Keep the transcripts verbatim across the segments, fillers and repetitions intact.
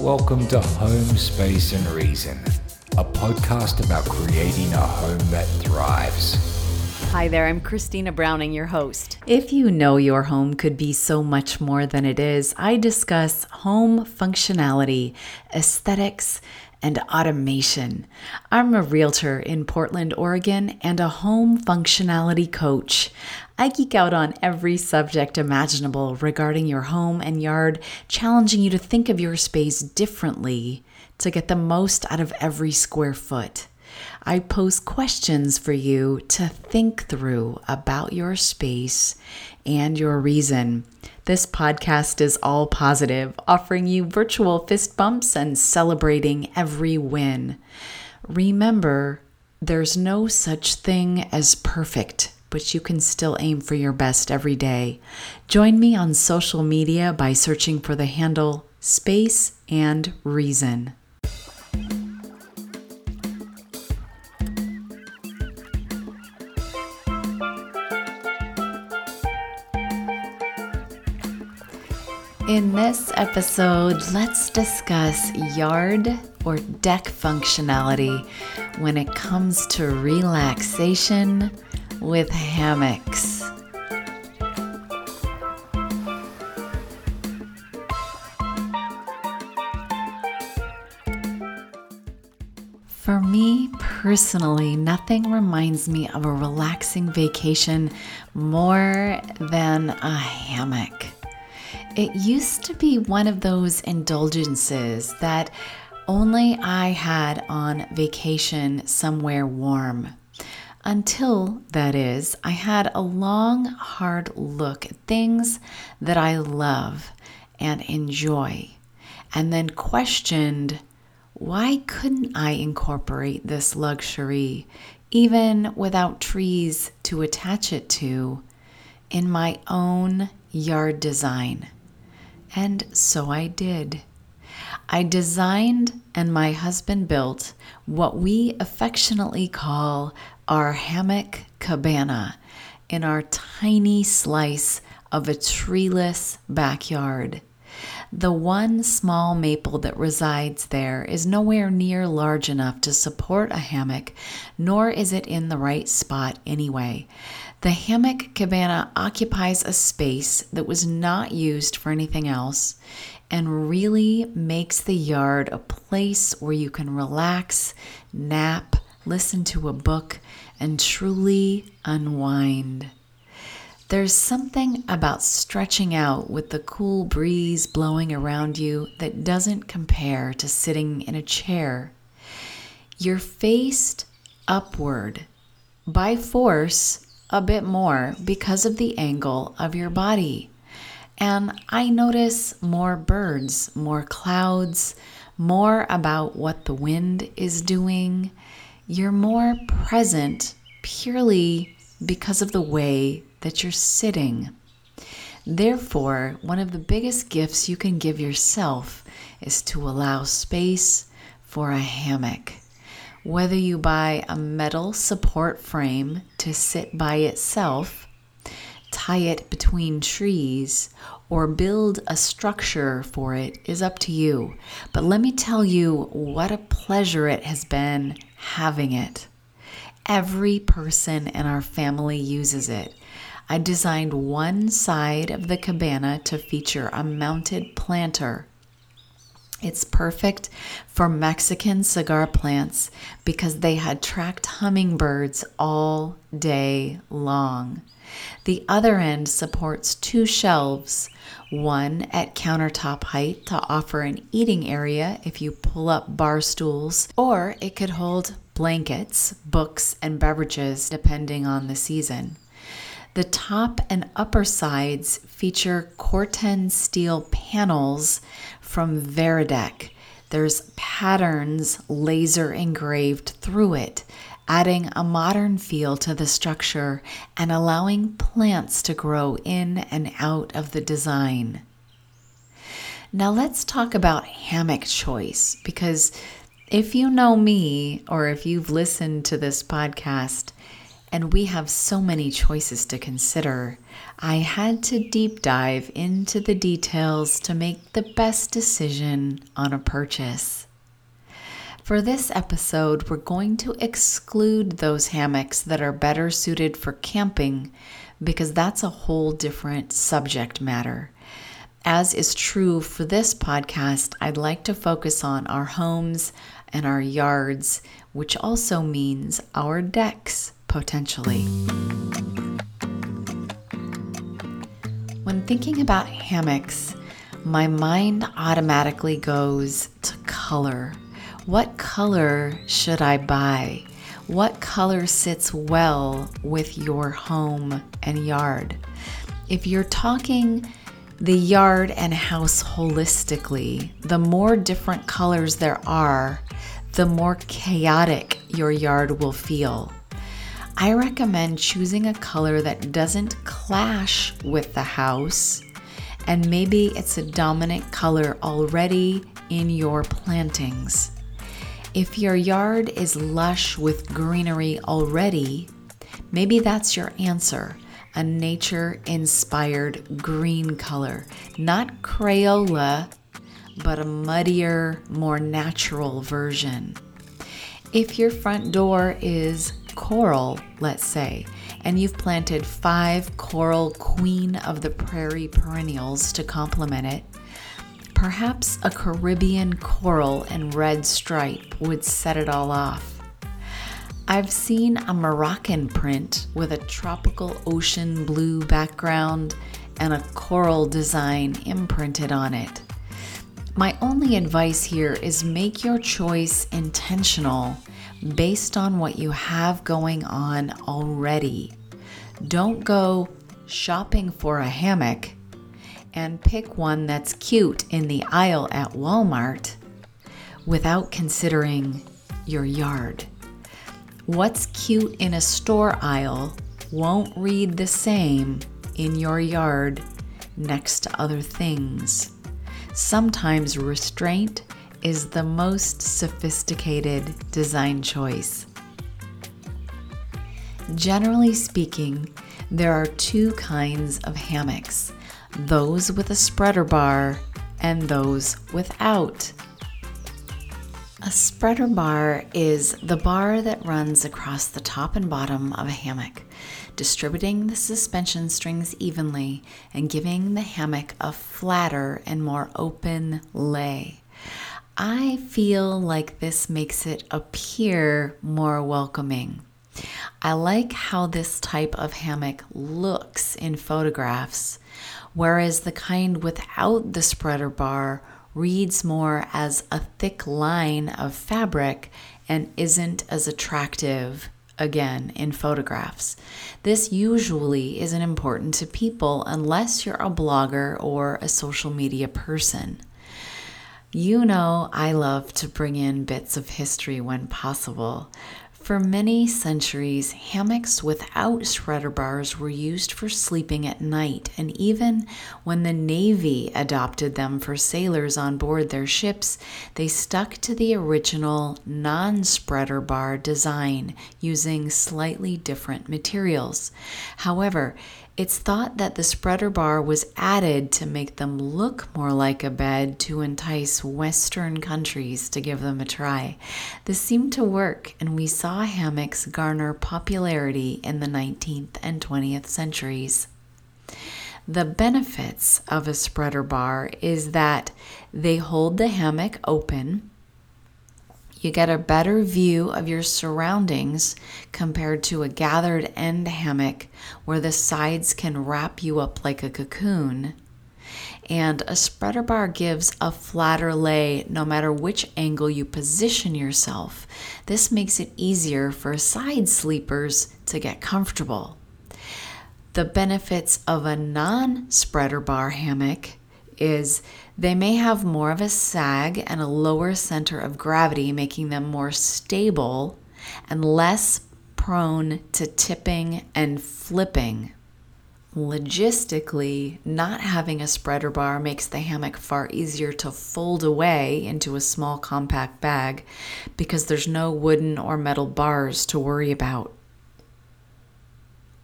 Welcome to Home, Space and Reason, a podcast about creating a home that thrives. Hi there, I'm Christina Browning, your host. If you know your home could be so much more than it is, I discuss home functionality, aesthetics, and automation. I'm a realtor in Portland, Oregon, and a home functionality coach. I geek out on every subject imaginable regarding your home and yard, challenging you to think of your space differently to get the most out of every square foot. I pose questions for you to think through about your space and your reason. This podcast is all positive, offering you virtual fist bumps and celebrating every win. Remember, there's no such thing as perfect, but you can still aim for your best every day. Join me on social media by searching for the handle Space and Reason. In this episode, let's discuss yard or deck functionality when it comes to relaxation with hammocks. For me personally, nothing reminds me of a relaxing vacation more than a hammock. It used to be one of those indulgences that only I had on vacation somewhere warm. Until, that is, I had a long, hard look at things that I love and enjoy, and then questioned, why couldn't I incorporate this luxury, even without trees to attach it to, in my own yard design? And so I did. I designed and my husband built what we affectionately call our hammock cabana in our tiny slice of a treeless backyard. The one small maple that resides there is nowhere near large enough to support a hammock, nor is it in the right spot anyway. The hammock cabana occupies a space that was not used for anything else and really makes the yard a place where you can relax, nap, listen to a book, and truly unwind. There's something about stretching out with the cool breeze blowing around you that doesn't compare to sitting in a chair. You're faced upward by force a bit more because of the angle of your body. And I notice more birds, more clouds, more about what the wind is doing. You're more present purely because of the way that you're sitting. Therefore, one of the biggest gifts you can give yourself is to allow space for a hammock. Whether you buy a metal support frame to sit by itself, tie it between trees, or build a structure for it is up to you. But let me tell you what a pleasure it has been having it. Every person in our family uses it. I designed one side of the cabana to feature a mounted planter. It's perfect for Mexican cigar plants because they attract hummingbirds all day long. The other end supports two shelves, one at countertop height to offer an eating area if you pull up bar stools, or it could hold blankets, books, and beverages depending on the season. The top and upper sides feature Corten steel panels from Veridec. There's patterns laser engraved through it, adding a modern feel to the structure and allowing plants to grow in and out of the design. Now let's talk about hammock choice, because if you know me or if you've listened to this podcast, and we have so many choices to consider, I had to deep dive into the details to make the best decision on a purchase. For this episode, we're going to exclude those hammocks that are better suited for camping because that's a whole different subject matter. As is true for this podcast, I'd like to focus on our homes and our yards, which also means our decks, potentially. When thinking about hammocks, my mind automatically goes to color. What color should I buy? What color sits well with your home and yard? If you're talking the yard and house holistically, the more different colors there are, the more chaotic your yard will feel. I recommend choosing a color that doesn't clash with the house, and maybe it's a dominant color already in your plantings. If your yard is lush with greenery already, maybe that's your answer. A nature-inspired green color. Not Crayola, but a muddier, more natural version. If your front door is coral, let's say, and you've planted five coral Queen of the Prairie perennials to complement it, perhaps a Caribbean coral and red stripe would set it all off. I've seen a Moroccan print with a tropical ocean blue background and a coral design imprinted on it. My only advice here is make your choice intentional based on what you have going on already. Don't go shopping for a hammock and pick one that's cute in the aisle at Walmart without considering your yard. What's cute in a store aisle won't read the same in your yard next to other things. Sometimes restraint is the most sophisticated design choice. Generally speaking, there are two kinds of hammocks, those with a spreader bar and those without. A spreader bar is the bar that runs across the top and bottom of a hammock, distributing the suspension strings evenly and giving the hammock a flatter and more open lay. I feel like this makes it appear more welcoming. I like how this type of hammock looks in photographs, whereas the kind without the spreader bar reads more as a thick line of fabric and isn't as attractive, again, in photographs. This usually isn't important to people unless you're a blogger or a social media person. You know I love to bring in bits of history when possible. For many centuries, hammocks without spreader bars were used for sleeping at night, and even when the Navy adopted them for sailors on board their ships, they stuck to the original non-spreader bar design using slightly different materials. However, it's thought that the spreader bar was added to make them look more like a bed to entice Western countries to give them a try. This seemed to work, and we saw hammocks garner popularity in the nineteenth and twentieth centuries. The benefits of a spreader bar is that they hold the hammock open. You get a better view of your surroundings compared to a gathered end hammock where the sides can wrap you up like a cocoon. And a spreader bar gives a flatter lay no matter which angle you position yourself. This makes it easier for side sleepers to get comfortable. The benefits of a non-spreader bar hammock is they may have more of a sag and a lower center of gravity, making them more stable and less prone to tipping and flipping. Logistically, not having a spreader bar makes the hammock far easier to fold away into a small compact bag because there's no wooden or metal bars to worry about.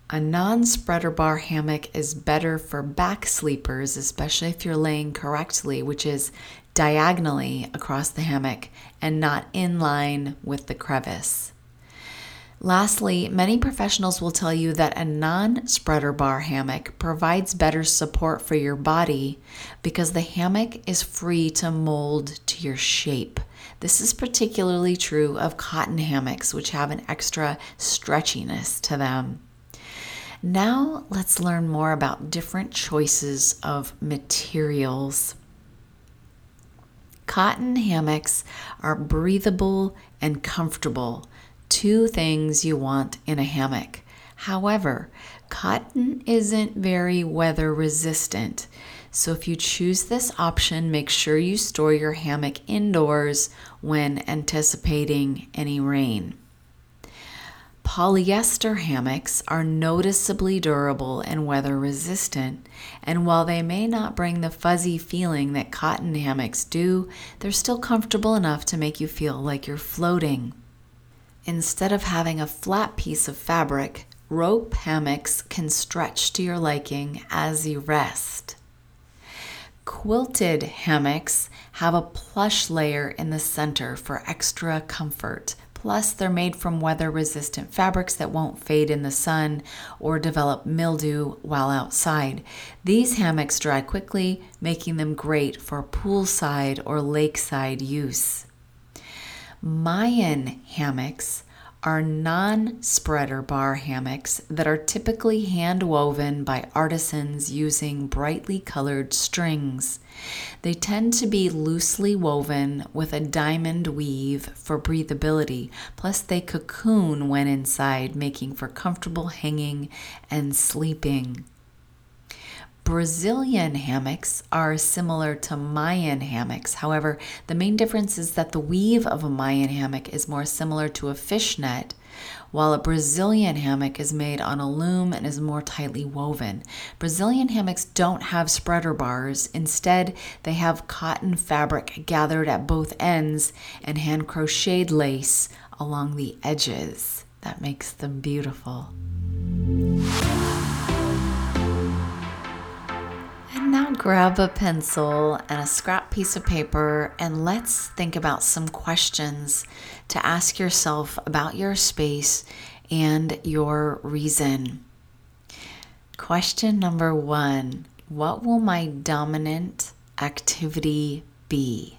A non-spreader bar hammock is better for back sleepers, especially if you're laying correctly, which is diagonally across the hammock and not in line with the crevice. Lastly, many professionals will tell you that a non-spreader bar hammock provides better support for your body because the hammock is free to mold to your shape. This is particularly true of cotton hammocks, which have an extra stretchiness to them. Now let's learn more about different choices of materials. Cotton hammocks are breathable and comfortable, two things you want in a hammock. However, cotton isn't very weather resistant, so if you choose this option, make sure you store your hammock indoors when anticipating any rain. Polyester hammocks are noticeably durable and weather resistant, and while they may not bring the fuzzy feeling that cotton hammocks do, they're still comfortable enough to make you feel like you're floating. Instead of having a flat piece of fabric, rope hammocks can stretch to your liking as you rest. Quilted hammocks have a plush layer in the center for extra comfort. Plus, they're made from weather-resistant fabrics that won't fade in the sun or develop mildew while outside. These hammocks dry quickly, making them great for poolside or lakeside use. Mayan hammocks are non-spreader bar hammocks that are typically hand-woven by artisans using brightly colored strings. They tend to be loosely woven with a diamond weave for breathability, plus they cocoon when inside, making for comfortable hanging and sleeping. Brazilian hammocks are similar to Mayan hammocks. However, the main difference is that the weave of a Mayan hammock is more similar to a fishnet, while a Brazilian hammock is made on a loom and is more tightly woven. Brazilian hammocks don't have spreader bars. Instead, they have cotton fabric gathered at both ends and hand crocheted lace along the edges. That makes them beautiful. Now grab a pencil and a scrap piece of paper and let's think about some questions to ask yourself about your space and your reason. Question number one, what will my dominant activity be?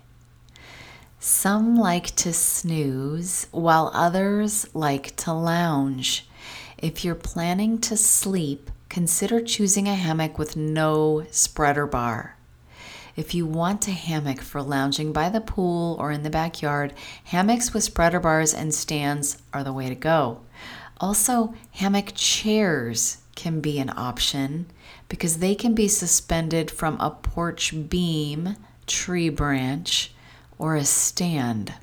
Some like to snooze while others like to lounge. If you're planning to sleep, consider choosing a hammock with no spreader bar. If you want a hammock for lounging by the pool or in the backyard, hammocks with spreader bars and stands are the way to go. Also, hammock chairs can be an option because they can be suspended from a porch beam, tree branch, or a stand.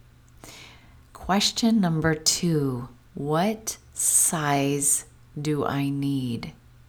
Question number two, what size do I need?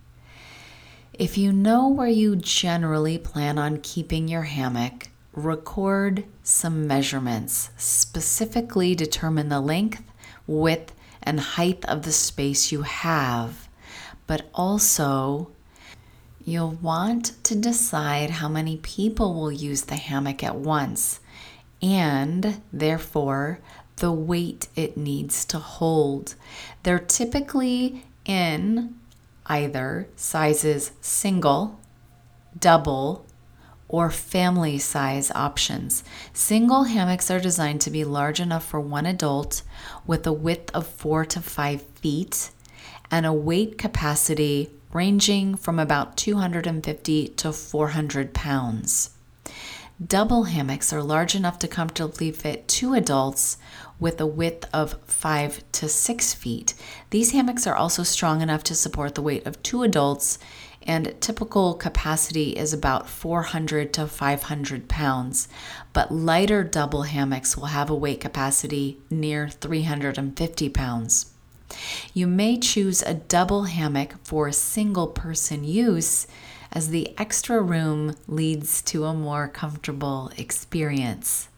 If you know where you generally plan on keeping your hammock, record some measurements. Specifically determine the length, width, and height of the space you have. But also, you'll want to decide how many people will use the hammock at once, and therefore, the weight it needs to hold. They're typically in either sizes single, double, or family size options. Single hammocks are designed to be large enough for one adult with a width of four to five feet and a weight capacity ranging from about two hundred fifty to four hundred pounds. Double hammocks are large enough to comfortably fit two adults with a width of five to six feet. These hammocks are also strong enough to support the weight of two adults, and typical capacity is about four hundred to five hundred pounds. But lighter double hammocks will have a weight capacity near three hundred fifty pounds. You may choose a double hammock for single person use, as the extra room leads to a more comfortable experience.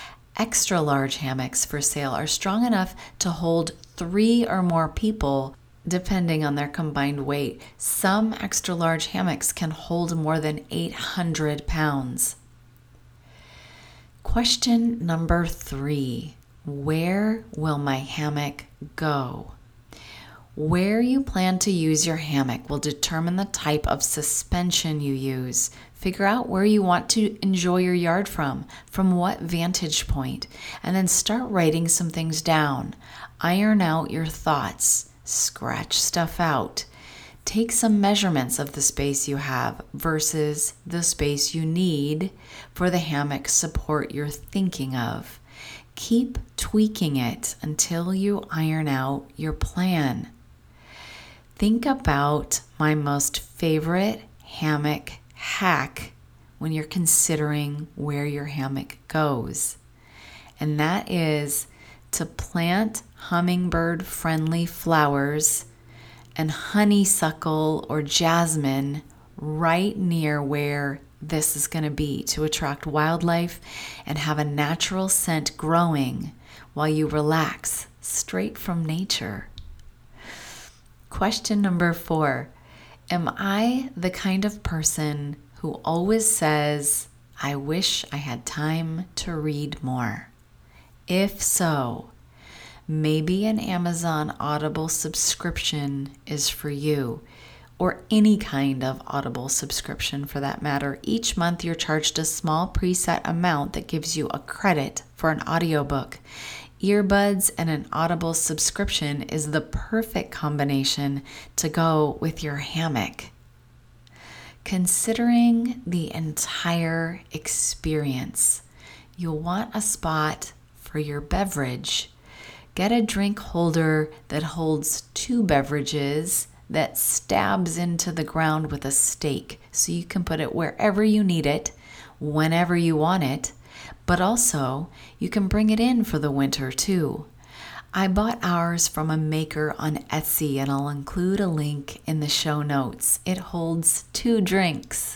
Extra large hammocks for sale are strong enough to hold three or more people, depending on their combined weight. Some extra large hammocks can hold more than eight hundred pounds. Question number three, where will my hammock go? Where you plan to use your hammock will determine the type of suspension you use. Figure out where you want to enjoy your yard from, from what vantage point, and then start writing some things down. Iron out your thoughts, scratch stuff out. Take some measurements of the space you have versus the space you need for the hammock support you're thinking of. Keep tweaking it until you iron out your plan. Think about my most favorite hammock hack when you're considering where your hammock goes. And that is to plant hummingbird-friendly flowers and honeysuckle or jasmine right near where this is going to be to attract wildlife and have a natural scent growing while you relax straight from nature. Question number four, am I the kind of person who always says, I wish I had time to read more? If so, maybe an Amazon Audible subscription is for you, or any kind of Audible subscription for that matter. Each month you're charged a small preset amount that gives you a credit for an audiobook. Earbuds and an Audible subscription is the perfect combination to go with your hammock. Considering the entire experience, you'll want a spot for your beverage. Get a drink holder that holds two beverages that stabs into the ground with a stake so you can put it wherever you need it, whenever you want it, but also you can bring it in for the winter too. I bought ours from a maker on Etsy and I'll include a link in the show notes. It holds two drinks.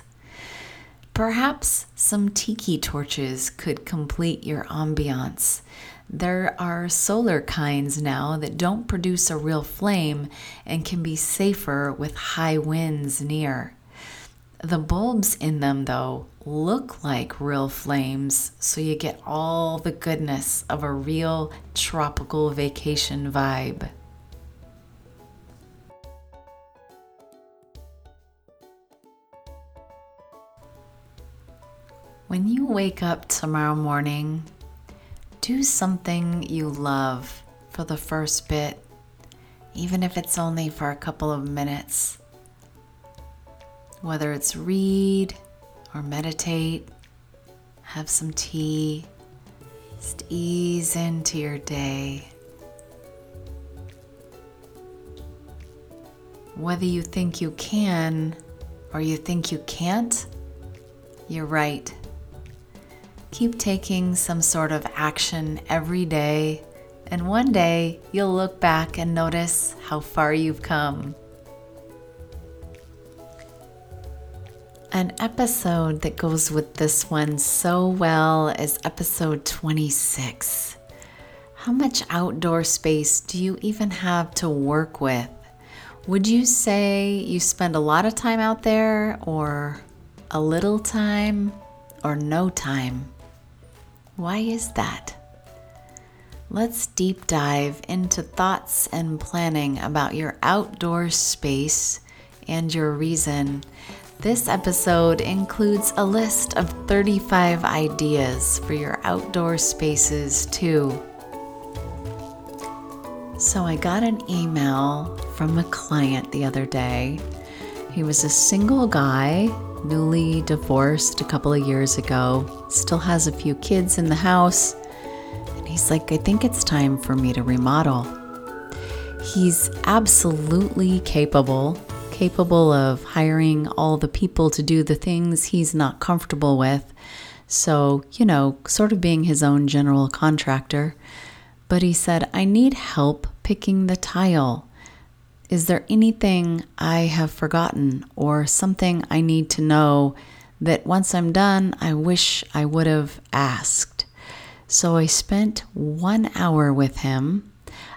Perhaps some tiki torches could complete your ambiance. There are solar kinds now that don't produce a real flame and can be safer with high winds near. The bulbs in them, though, look like real flames, so you get all the goodness of a real tropical vacation vibe. When you wake up tomorrow morning, do something you love for the first bit, even if it's only for a couple of minutes. Whether it's read or meditate, have some tea, just ease into your day. Whether you think you can or you think you can't, you're right. Keep taking some sort of action every day, and one day you'll look back and notice how far you've come. An episode that goes with this one so well is episode twenty-six. How much outdoor space do you even have to work with? Would you say you spend a lot of time out there, or a little time, or no time? Why is that? Let's deep dive into thoughts and planning about your outdoor space and your reason. This episode includes a list of thirty-five ideas for your outdoor spaces too. So I got an email from a client the other day. He was a single guy, newly divorced a couple of years ago, still has a few kids in the house, and he's like, I think it's time for me to remodel. He's absolutely capable, capable of hiring all the people to do the things he's not comfortable with, so, you know, sort of being his own general contractor. But he said, I need help picking the tile. Is there anything I have forgotten or something I need to know that once I'm done, I wish I would have asked? So I spent one hour with him,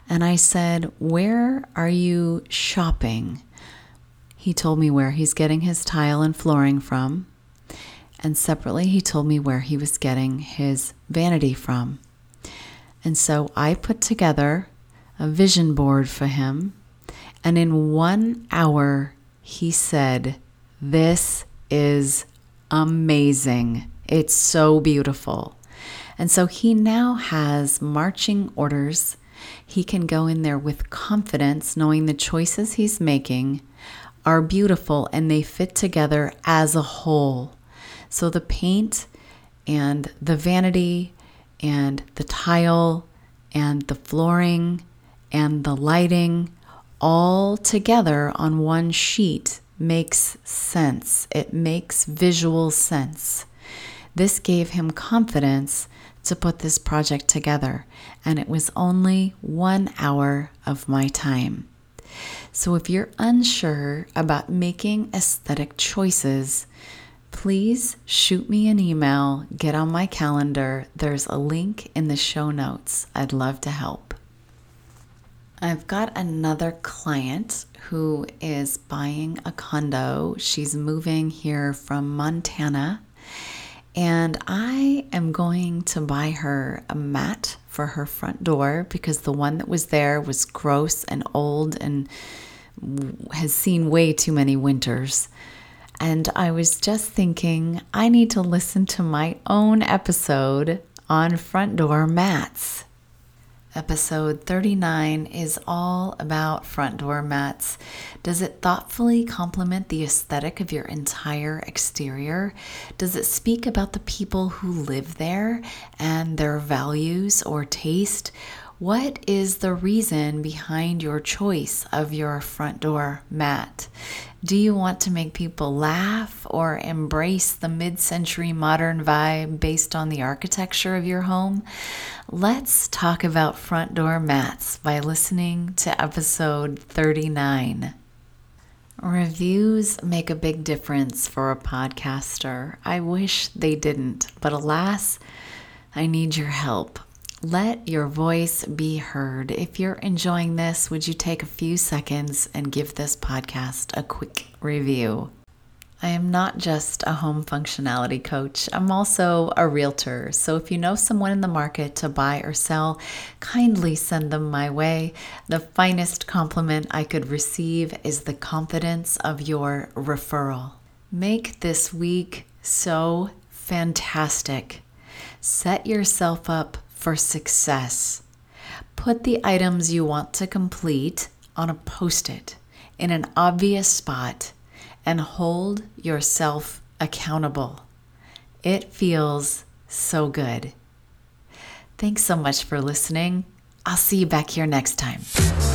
And I said, "Where are you shopping?" He told me where he's getting his tile and flooring from. And separately, he told me where he was getting his vanity from. And so I put together a vision board for him. And in one hour, he said, "This is amazing. It's so beautiful." And so he now has marching orders. He can go in there with confidence, knowing the choices he's making are beautiful and they fit together as a whole. So the paint and the vanity and the tile and the flooring and the lighting all together on one sheet makes sense. It makes visual sense. This gave him confidence to put this project together, and it was only one hour of my time. So if you're unsure about making aesthetic choices, please shoot me an email, get on my calendar. There's a link in the show notes. I'd love to help. I've got another client who is buying a condo. She's moving here from Montana, and I am going to buy her a mat for her front door because the one that was there was gross and old and has seen way too many winters. And I was just thinking, I need to listen to my own episode on front door mats. Episode thirty-nine is all about front door mats. Does it thoughtfully complement the aesthetic of your entire exterior? Does it speak about the people who live there and their values or taste? What is the reason behind your choice of your front door mat? Do you want to make people laugh or embrace the mid-century modern vibe based on the architecture of your home? Let's talk about front door mats by listening to episode thirty-nine. Reviews make a big difference for a podcaster. I wish they didn't, but alas, I need your help. Let your voice be heard. If you're enjoying this, would you take a few seconds and give this podcast a quick review? I am not just a home functionality coach. I'm also a realtor. So if you know someone in the market to buy or sell, kindly send them my way. The finest compliment I could receive is the confidence of your referral. Make this week so fantastic. Set yourself up for success. Put the items you want to complete on a post-it in an obvious spot and hold yourself accountable. It feels so good. Thanks so much for listening. I'll see you back here next time.